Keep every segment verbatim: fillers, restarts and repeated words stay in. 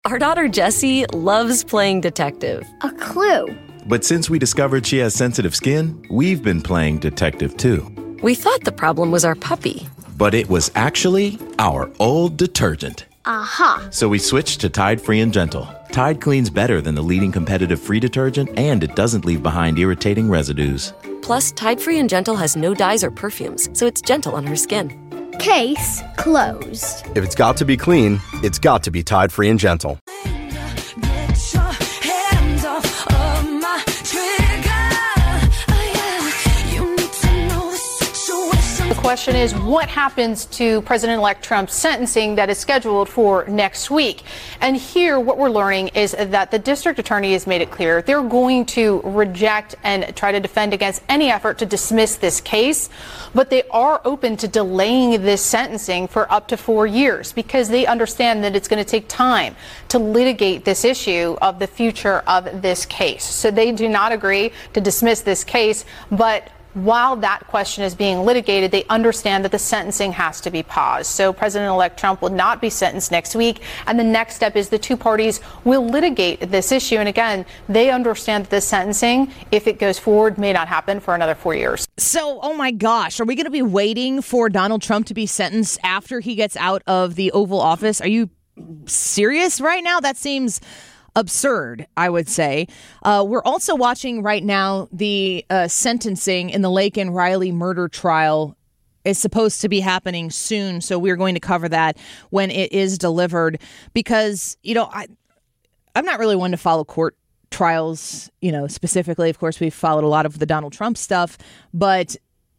Our daughter Jessie loves playing detective. A clue. But since we discovered she has sensitive skin, we've been playing detective too. We thought the problem was our puppy. But it was actually our old detergent. Aha. So we switched to Tide Free and Gentle. Tide cleans better than the leading competitive free detergent, and it doesn't leave behind irritating residues. Plus, Tide Free and Gentle has no dyes or perfumes, so it's gentle on her skin. Case closed. If it's got to be clean, it's got to be Tide Free and Gentle. The question is, what happens to President-elect Trump's sentencing that is scheduled for next week? And here, what we're learning is that the district attorney has made it clear they're going to reject and try to defend against any effort to dismiss this case, but they are open to delaying this sentencing for up to four years because they understand that it's going to take time to litigate this issue of the future of this case. So they do not agree to dismiss this case, but while that question is being litigated, they understand that the sentencing has to be paused. So President-elect Trump will not be sentenced next week. And the next step is the two parties will litigate this issue. And again, they understand that the sentencing, if it goes forward, may not happen for another four years. So, oh my gosh, are we going to be waiting for Donald Trump to be sentenced after he gets out of the Oval Office? Are you serious right now? That seems absurd, I would say. Uh, we're also watching right now the uh, sentencing in the Laken Riley murder trial is supposed to be happening soon. So we're going to cover that when it is delivered because, you know, I, I'm not really one to follow court trials, you know, specifically. Of course, we've followed a lot of the Donald Trump stuff, but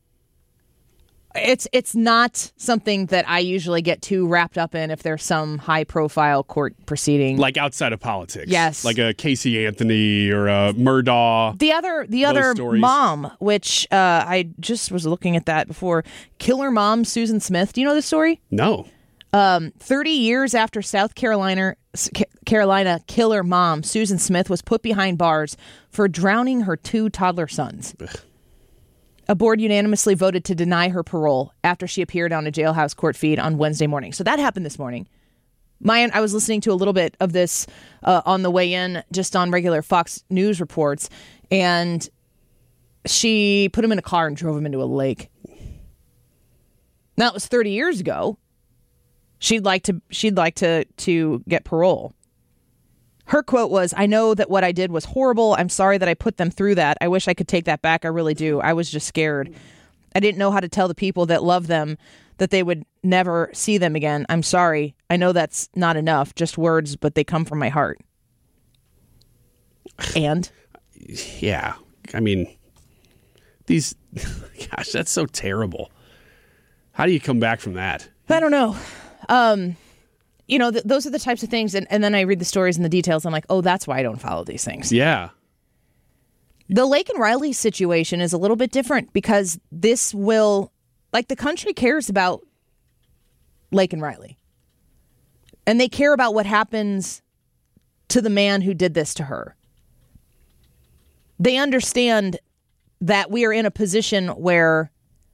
It's it's not something that I usually get too wrapped up in if there's some high-profile court proceeding. Like outside of politics. Yes. Like a Casey Anthony or a Murdaugh. The other the other stories. mom, which uh, I just was looking at that before, killer mom Susan Smith. Do you know this story? No. Um, thirty years after South Carolina Carolina killer mom Susan Smith was put behind bars for drowning her two toddler sons. Ugh. A board unanimously voted to deny her parole after she appeared on a Jailhouse court feed on Wednesday morning. So that happened this morning. My, I was listening to a little bit of this uh, on the way in, just on regular Fox News reports, and she put him in a car and drove him into a lake. Now, it was thirty years ago. She'd like to. She'd like to to get parole. Her quote was, "I know that what I did was horrible. I'm sorry that I put them through that. I wish I could take that back. I really do. I was just scared. I didn't know how to tell the people that love them that they would never see them again. I'm sorry. I know that's not enough, just words, but they come from my heart." And? Yeah. I mean, these, gosh, that's so terrible. How do you come back from that? I don't know. Um... You know, th- those are the types of things. And, and then I read the stories and the details. I'm like, oh, that's why I don't follow these things. Yeah. The Laken Riley situation is a little bit different because this will, like, the country cares about Laken Riley. And they care about what happens to the man who did this to her. They understand that we are in a position where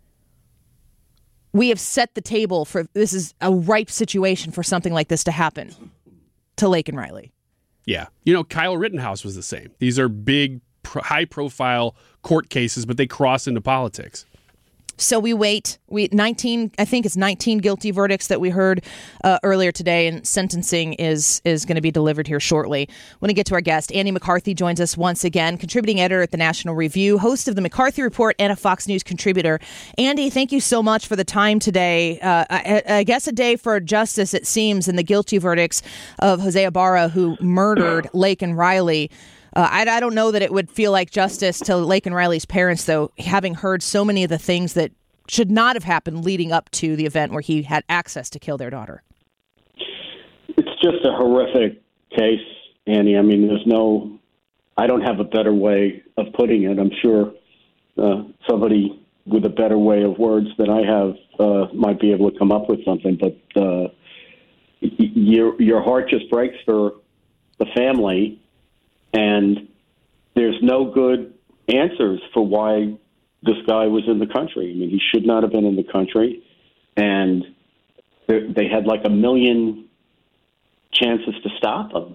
we have set the table for, this is a ripe situation for something like this to happen to Laken Riley. Yeah. You know, Kyle Rittenhouse was the same. These are big, pro- high-profile court cases, but they cross into politics. So we wait. We nineteen, I think it's nineteen guilty verdicts that we heard uh, earlier today, and sentencing is is going to be delivered here shortly. When we get to our guest, Andy McCarthy joins us once again, contributing editor at the National Review, host of the McCarthy Report, and a Fox News contributor. Andy, thank you so much for the time today. Uh, I, I guess a day for justice, it seems, in the guilty verdicts of Jose Ibarra, who murdered Laken Riley. Uh, I, I don't know that it would feel like justice to Laken Riley's parents, though, having heard so many of the things that should not have happened leading up to the event where he had access to kill their daughter. It's just a horrific case, Annie. I mean, there's no, I don't have a better way of putting it. I'm sure uh, somebody with a better way of words than I have uh, might be able to come up with something, but uh, your, your heart just breaks for the family. And there's no good answers for why this guy was in the country. I mean, he should not have been in the country. And they had like a million chances to stop him.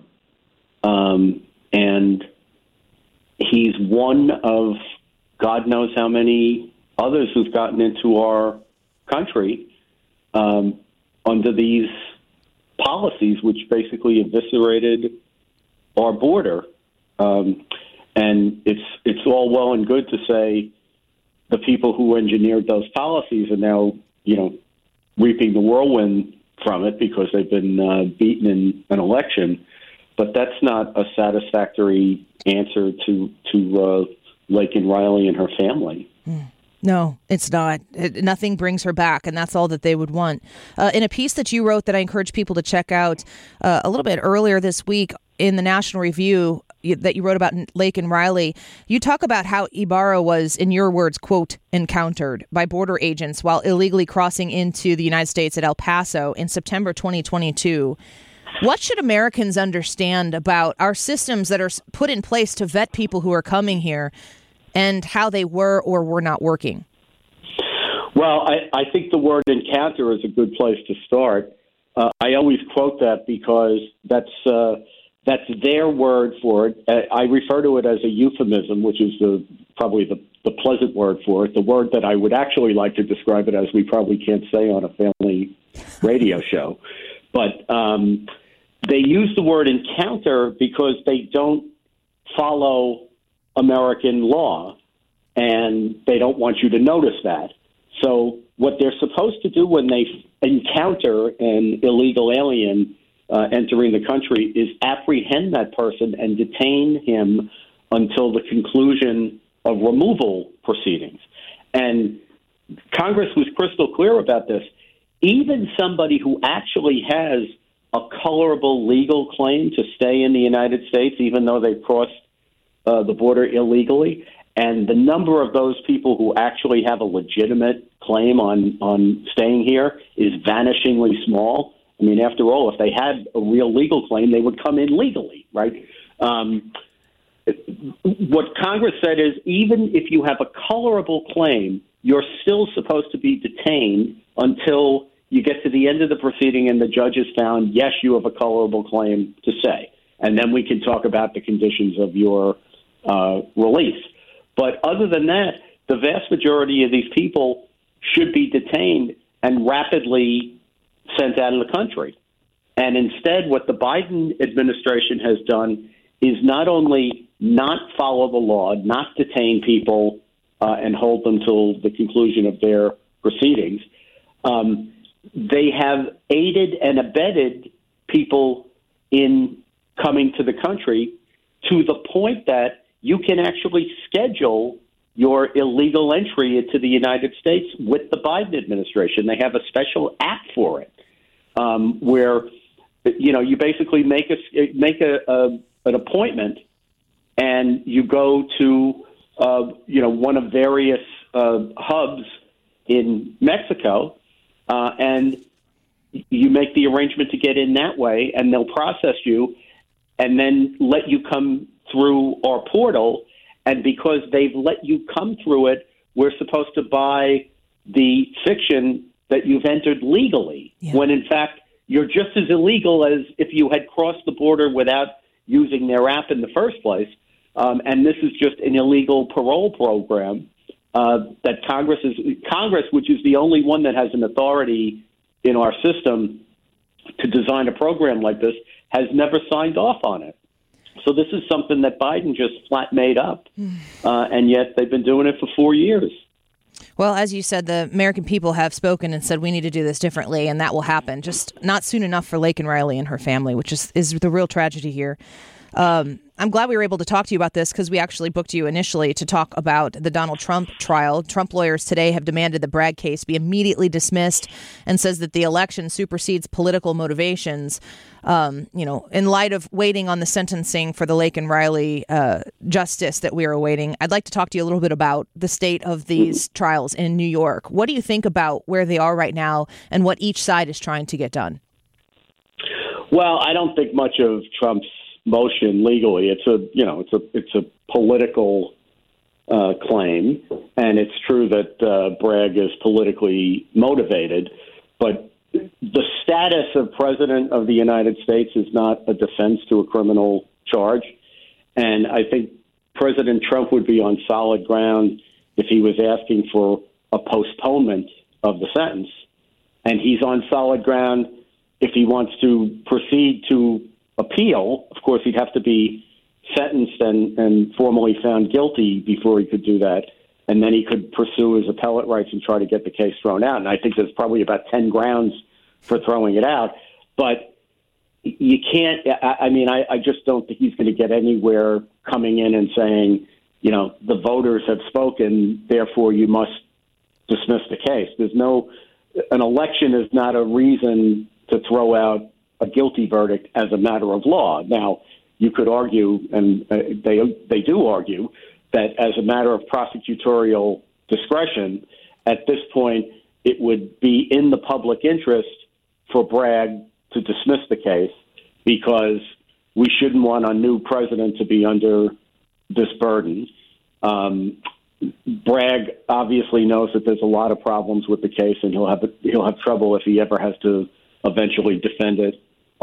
Um, and he's one of God knows how many others who've gotten into our country um, under these policies, which basically eviscerated our border. Um, and it's it's all well and good to say the people who engineered those policies are now, you know, reaping the whirlwind from it because they've been uh, beaten in an election. But that's not a satisfactory answer to to uh, Laken Riley and her family. Mm. No, it's not. It, nothing brings her back, and that's all that they would want. Uh, in a piece that you wrote that I encourage people to check out uh, a little bit earlier this week in the National Review you, that you wrote about Laken Riley, you talk about how Ibarra was, in your words, quote, encountered by border agents while illegally crossing into the United States at El Paso in September twenty twenty-two. What should Americans understand about our systems that are put in place to vet people who are coming here and how they were or were not working? Well, I, I think the word encounter is a good place to start. Uh, I always quote that because that's uh, that's their word for it. Uh, I refer to it as a euphemism, which is the probably the, the pleasant word for it. The word that I would actually like to describe it as we probably can't say on a family radio show. But um, they use the word encounter because they don't follow American law, and they don't want you to notice that. So what they're supposed to do when they encounter an illegal alien uh, entering the country is apprehend that person and detain him until the conclusion of removal proceedings. And Congress was crystal clear about this. Even somebody who actually has a colorable legal claim to stay in the United States, even though they've crossed Uh, the border illegally, and the number of those people who actually have a legitimate claim on, on staying here is vanishingly small. I mean, after all, if they had a real legal claim, they would come in legally, right? Um, what Congress said is even if you have a colorable claim, you're still supposed to be detained until you get to the end of the proceeding and the judge has found, yes, you have a colorable claim to stay. And then we can talk about the conditions of your Uh, release. But other than that, the vast majority of these people should be detained and rapidly sent out of the country. And instead, what the Biden administration has done is not only not follow the law, not detain people uh, and hold them till the conclusion of their proceedings, um, they have aided and abetted people in coming to the country to the point that you can actually schedule your illegal entry into the United States with the Biden administration. They have a special app for it, um, where you know you basically make a make a, a an appointment, and you go to uh, you know one of various uh, hubs in Mexico, uh, and you make the arrangement to get in that way, and they'll process you, and then let you come through our portal. And because they've let you come through it, we're supposed to buy the fiction that you've entered legally, yeah. when in fact you're just as illegal as if you had crossed the border without using their app in the first place. Um, and this is just an illegal parole program uh, that Congress is Congress, which is the only one that has an authority in our system to design a program like this, has never signed off on it. So this is something that Biden just flat made up, uh, and yet they've been doing it for four years. Well, as you said, the American people have spoken and said we need to do this differently, and that will happen. Just not soon enough for Laken Riley and her family, which is, is the real tragedy here. Um, I'm glad we were able to talk to you about this because we actually booked you initially to talk about the Donald Trump trial. Trump lawyers today have demanded the Bragg case be immediately dismissed and says that the election supersedes political motivations. Um, you know, in light of waiting on the sentencing for the Laken Riley uh, justice that we are awaiting, I'd like to talk to you a little bit about the state of these trials in New York. What do you think about where they are right now and what each side is trying to get done? Well, I don't think much of Trump's motion legally. It's a, you know, it's a, it's a political uh, claim, and it's true that uh, Bragg is politically motivated, but the status of President of the United States is not a defense to a criminal charge. And I think President Trump would be on solid ground if he was asking for a postponement of the sentence. And he's on solid ground if he wants to proceed to appeal. Of course, he'd have to be sentenced and, and formally found guilty before he could do that. And then he could pursue his appellate rights and try to get the case thrown out. And I think there's probably about ten grounds for throwing it out. But you can't, I, I mean, I, I just don't think he's going to get anywhere coming in and saying, you know, the voters have spoken, therefore you must dismiss the case. There's no, an election is not a reason to throw out a guilty verdict as a matter of law. Now, you could argue, and uh, they they do argue, that as a matter of prosecutorial discretion, at this point, it would be in the public interest for Bragg to dismiss the case because we shouldn't want a new president to be under this burden. Um, Bragg obviously knows that there's a lot of problems with the case, and he'll have he'll have trouble if he ever has to eventually defend it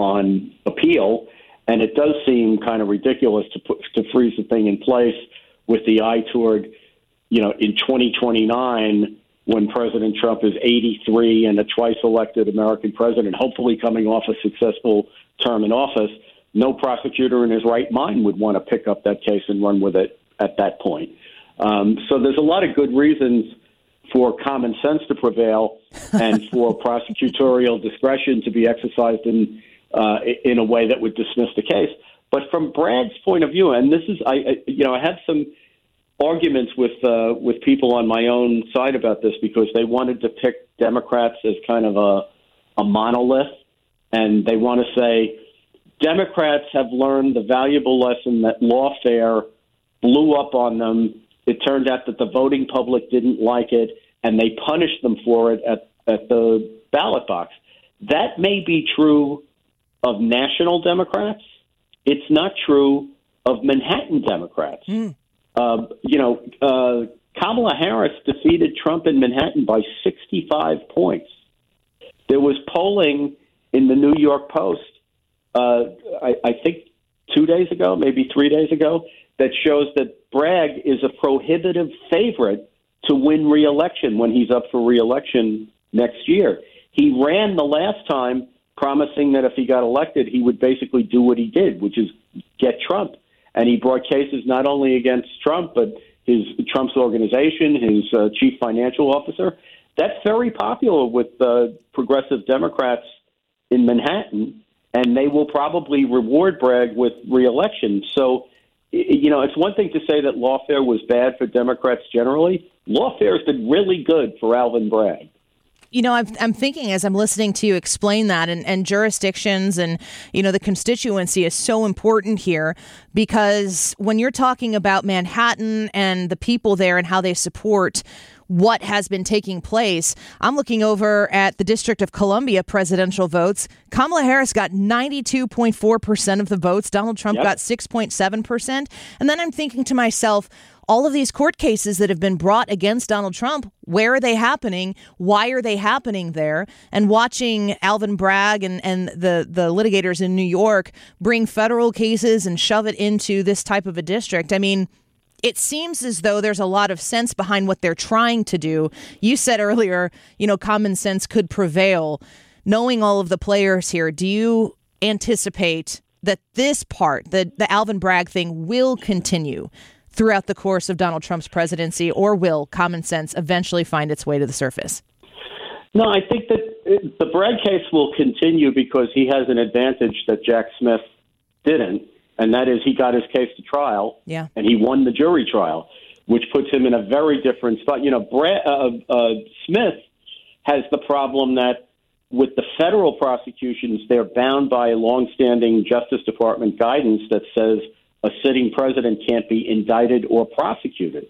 on appeal. And it does seem kind of ridiculous to put to freeze the thing in place with the eye toward, you know, in twenty twenty-nine, when President Trump is eighty-three and a twice-elected American president, hopefully coming off a successful term in office, no prosecutor in his right mind would want to pick up that case and run with it at that point. Um, so there's a lot of good reasons for common sense to prevail and for prosecutorial discretion to be exercised in uh, in a way that would dismiss the case. But from Bragg's point of view, and this is, I, I you know, I had some arguments with uh, with people on my own side about this because they wanted to pick Democrats as kind of a, a monolith, and they want to say Democrats have learned the valuable lesson that lawfare blew up on them. It turned out that the voting public didn't like it, and they punished them for it at, at the ballot box. That may be true of national Democrats. It's not true of Manhattan Democrats. Mm. Uh, you know, uh, Kamala Harris defeated Trump in Manhattan by sixty-five points. There was polling in the New York Post, uh, I, I think two days ago, maybe three days ago, that shows that Bragg is a prohibitive favorite to win re-election when he's up for re-election next year. He ran the last time promising that if he got elected, he would basically do what he did, which is get Trump. And he brought cases not only against Trump, but his Trump's organization, his uh, chief financial officer. That's very popular with uh, progressive Democrats in Manhattan, and they will probably reward Bragg with re-election. So, you know, it's one thing to say that lawfare was bad for Democrats generally. Lawfare has been really good for Alvin Bragg. You know, I'm, I'm thinking as I'm listening to you explain that, and, and jurisdictions and, you know, the constituency is so important here, because when you're talking about Manhattan and the people there and how they support what has been taking place, I'm looking over at the District of Columbia presidential votes. Kamala Harris got ninety-two point four percent of the votes. Donald Trump yep. got six point seven percent. And then I'm thinking to myself, all of these court cases that have been brought against Donald Trump, where are they happening? Why are they happening there? And watching Alvin Bragg and, and the, the litigators in New York bring federal cases and shove it into this type of a district. I mean, it seems as though there's a lot of sense behind what they're trying to do. You said earlier, you know, common sense could prevail. Knowing all of the players here, do you anticipate that this part, the, the Alvin Bragg thing, will continue throughout the course of Donald Trump's presidency, or will common sense eventually find its way to the surface? No, I think that it, the Bragg case will continue because he has an advantage that Jack Smith didn't, and that is he got his case to trial, yeah. and he won the jury trial, which puts him in a very different spot. You know, Brad, uh, uh, Smith has the problem that with the federal prosecutions, they're bound by longstanding Justice Department guidance that says a sitting president can't be indicted or prosecuted.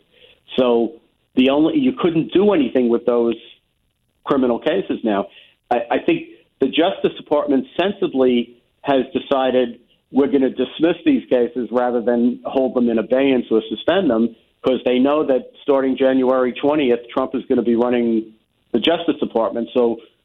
So the only you couldn't do anything with those criminal cases now. I, I think the Justice Department sensibly has decided we're going to dismiss these cases rather than hold them in abeyance or suspend them, because they know that starting January twentieth, Trump is going to be running the Justice Department. So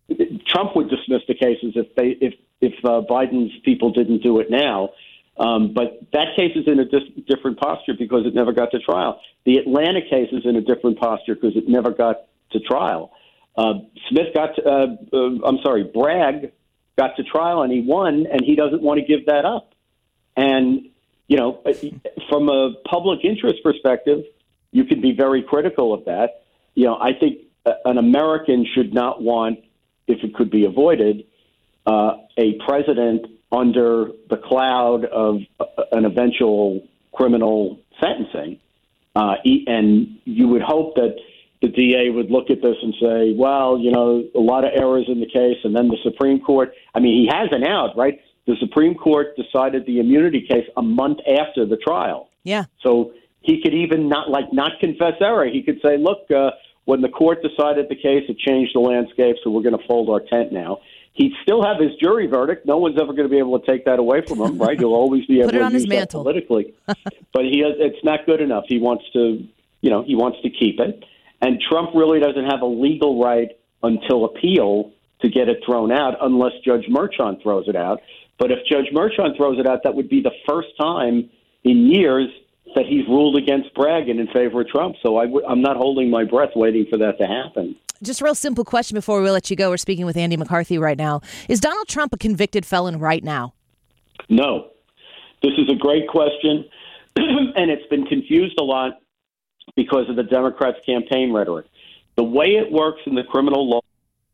Trump would dismiss the cases if they if if uh, Biden's people didn't do it now. Um, but that case is in a dis- different posture because it never got to trial. The Atlanta case is in a different posture because it never got to trial. Uh, Smith got to, uh, uh, I'm sorry, Bragg got to trial and he won, and he doesn't want to give that up. And, you know, from a public interest perspective, you can be very critical of that. You know, I think an American should not want, if it could be avoided, uh, a president under the cloud of an eventual criminal sentencing. Uh, and you would hope that the D A would look at this and say, well, you know, a lot of errors in the case. And then the Supreme Court, I mean, he has an out, right? The Supreme Court decided the immunity case a month after the trial. Yeah. So he could even not like not confess error. He could say, look, uh, when the court decided the case, it changed the landscape, so we're going to fold our tent now. He'd still have his jury verdict. No one's ever going to be able to take that away from him, right? He'll always be able Put it to on use his that mantle. politically. But he has, it's not good enough. He wants to, you know, he wants to keep it. And Trump really doesn't have a legal right until appeal to get it thrown out unless Judge Merchan throws it out. But if Judge Merchan throws it out, that would be the first time in years that he's ruled against Bragg and in favor of Trump. So I w- I'm not holding my breath waiting for that to happen. Just a real simple question before we let you go. We're speaking with Andy McCarthy right now. Is Donald Trump a convicted felon right now? No. This is a great question, and it's been confused a lot because of the Democrats' campaign rhetoric. The way it works in the criminal law,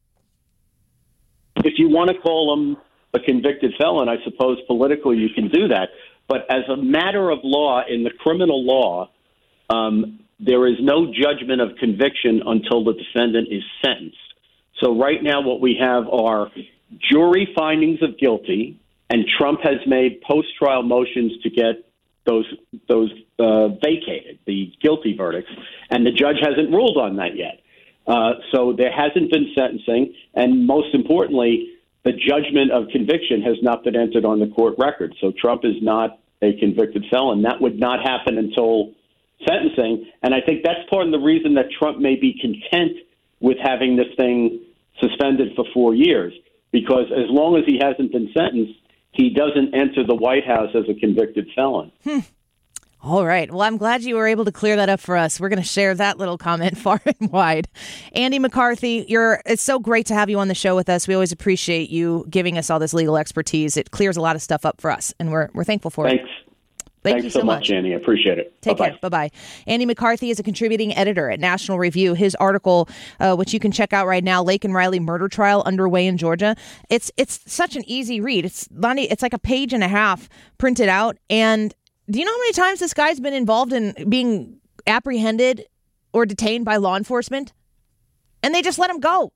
if you want to call him a convicted felon, I suppose politically you can do that. But as a matter of law, in the criminal law, um, there is no judgment of conviction until the defendant is sentenced. So right now what we have are jury findings of guilty, and Trump has made post-trial motions to get those those uh, vacated, the guilty verdicts, and the judge hasn't ruled on that yet. Uh, so there hasn't been sentencing, and most importantly, the judgment of conviction has not been entered on the court record. So Trump is not a convicted felon. That would not happen until sentencing. And I think that's part of the reason that Trump may be content with having this thing suspended for four years, because as long as he hasn't been sentenced, he doesn't enter the White House as a convicted felon. Hmm. All right. Well, I'm glad you were able to clear that up for us. We're going to share that little comment far and wide. Andy McCarthy, you're it's so great to have you on the show with us. We always appreciate you giving us all this legal expertise. It clears a lot of stuff up for us, and we're we're thankful for Thanks. it. Thank Thanks you so, so much, Andy. I appreciate it. Take Bye-bye. care. Bye-bye. Andy McCarthy is a contributing editor at National Review. His article, uh, which you can check out right now, Lake and Riley murder trial underway in Georgia. It's it's such an easy read. It's it's like a page and a half printed out. And do you know how many times this guy's been involved in being apprehended or detained by law enforcement? And they just let him go.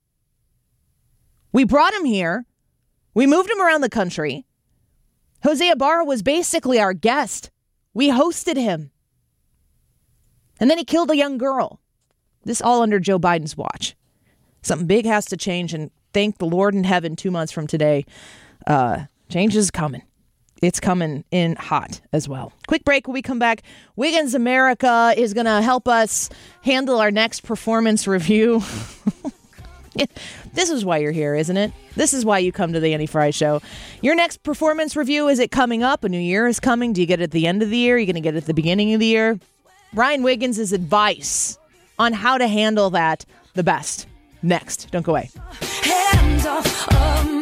We brought him here. We moved him around the country. Jose Ibarra was basically our guest. We hosted him. And then he killed a young girl. This all under Joe Biden's watch. Something big has to change, and thank the Lord in heaven, two months from today, uh, change is coming. It's coming in hot as well. Quick break. When we come back, Wiggins America is going to help us handle our next performance review. This is why you're here, isn't it? This is why you come to the Annie Frey Show. Your next performance review, is it coming up? A new year is coming. Do you get it at the end of the year? Are you going to get it at the beginning of the year? Brian Wiggins' advice on how to handle that the best. Next. Don't go away. Hands off of me.